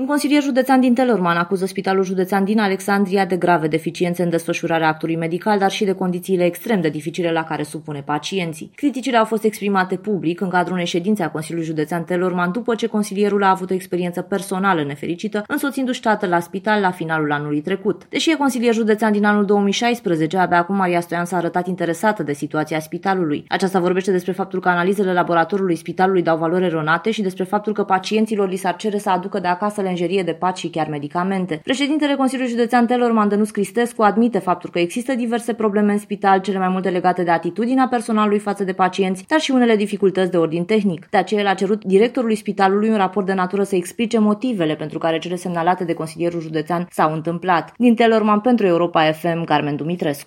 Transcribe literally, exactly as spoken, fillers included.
Un consilier județean din Telorman acuză Spitalul Județean din Alexandria de grave deficiențe în desfășurarea actului medical, dar și de condițiile extrem de dificile la care supune pacienții. Criticile au fost exprimate public în cadrul unei ședințe a Consiliului Județean Telorman după ce consilierul a avut o experiență personală nefericită, însoțindu-și tatăl la spital la finalul anului trecut. Deși e consilier județean din anul două mii șaisprezece, abia acum Maria Stoian s-a arătat interesată de situația spitalului. Aceasta vorbește despre faptul că analizele laboratorului spitalului dau valori eronate și despre faptul că pacienților li s-ar cere să aducă de acasă lenjerie de pat și chiar medicamente. Președintele Consiliului Județean Telorman, Dănuț Cristescu, admite faptul că există diverse probleme în spital, cele mai multe legate de atitudinea personalului față de pacienți, dar și unele dificultăți de ordin tehnic. De aceea el a cerut directorului spitalului un raport de natură să explice motivele pentru care cele semnalate de consilierul județean s-au întâmplat. Din Telorman pentru Europa F M, Carmen Dumitrescu.